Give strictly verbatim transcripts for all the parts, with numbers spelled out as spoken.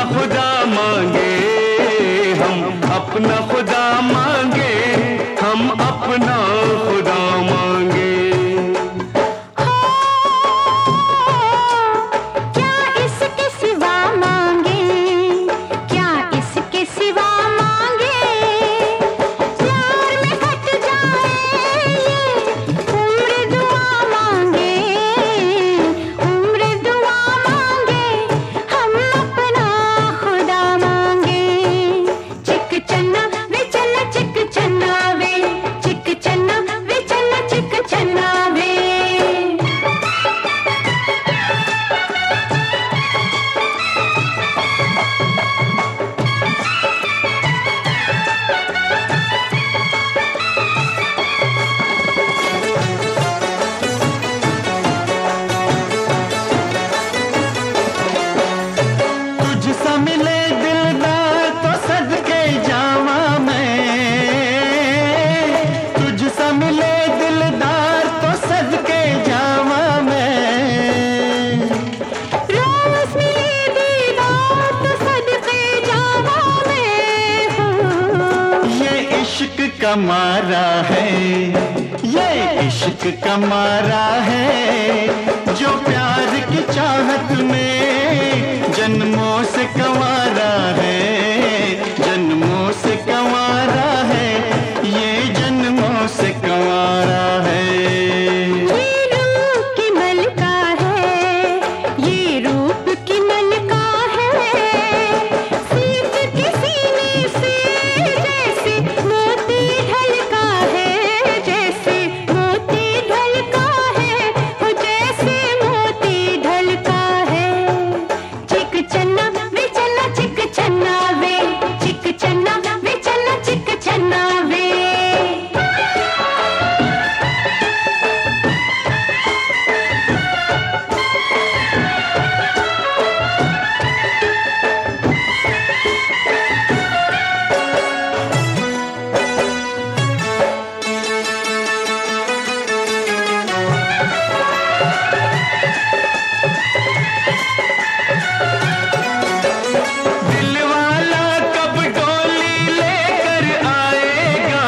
खुदा मांगे, हम अपना खुदा मांगे, हम अपना खुदा मांगे। क्या इसके सिवा मांगे, क्या इसके सिवा मांगे, प्यार में कट जाए ये उम्र दुआ मांगे, उम्र दुआ मांगे, हम अपना खुदा मांगे। चिक चन्ना वे चन्ना चिक चन्ना वे, चिक चन्ना वे चन्ना चिक चन्ना वे। तुझसा मिले दिलदार तो सदके जावा मैं, तुझसा मिले दिलदार तो सदके जावा मैं। रोज मिले दीदार तो सदके जावा मैं हूँ। ये इश्क का मारा है, ये इश्क का मारा है, जो प्यार की चाहत में जन्मों से कंवारा है, जन्मों से कंवारा है, ये जन्मों से कंवारा है। ये रूप की मलका है, ये रूप की मलका है, सीत के सीने से जैसे मोती ढलका है, जैसे मोती ढलका है, वो जैसे मोती ढलका है। चिक चन्ना वे चन्ना चिक चन्ना वे, चिक चन्ना वे चन्ना चिक चन्ना वे। दिलवाला कब डोली लेकर आएगा,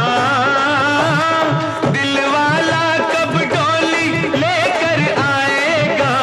दिलवाला कब डोली लेकर आएगा।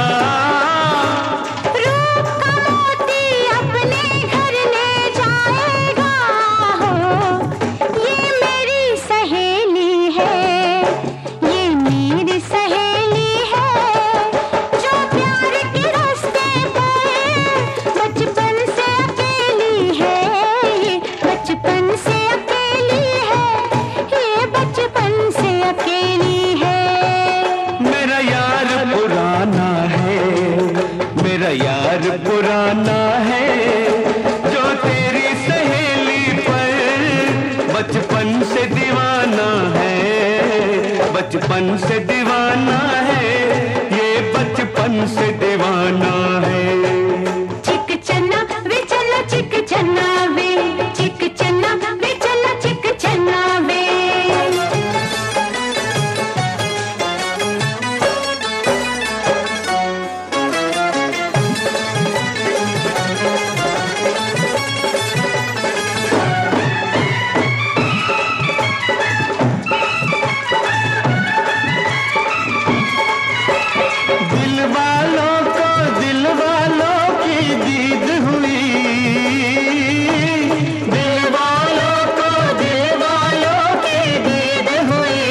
रूप का मोती अपने घर ले जाएगा हो, ये मेरी सहेली है, ये मेरी सहेली है, जो प्यार के रास्ते पर बचपन से अकेली है, ये बचपन से अकेली है, ये बचपन से अकेली है। मेरा यार पुराना है, मेरा यार पुराना है, जो तेरी सहेली पर बचपन से दीवाना है, बचपन से दीवाना है, ये बचपन से दीवाना है। चिक चन्ना वे चन्ना चिक चन्ना वे, चिक चन्ना वे चन्ना चिक चन्ना वे। दिल वालों को दिल वालों की दीद हुई, दिल वालों को दिल वालों की दीद हुई।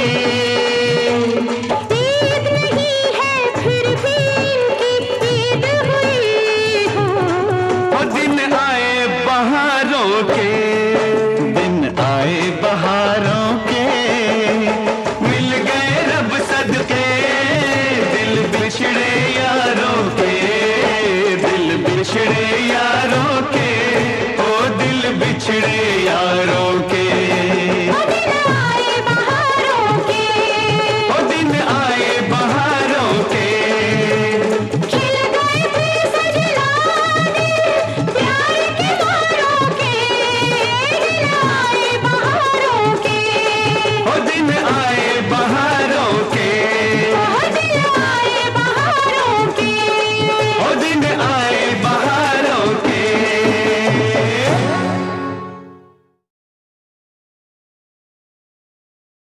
ईद नहीं है फिर भी इनकी ईद हुई हो। वो दिन आए बहारों के, दिन आए बहारों के, मिल गए रब सदके, दिल बिछड़े यारों के, दिल बिछड़े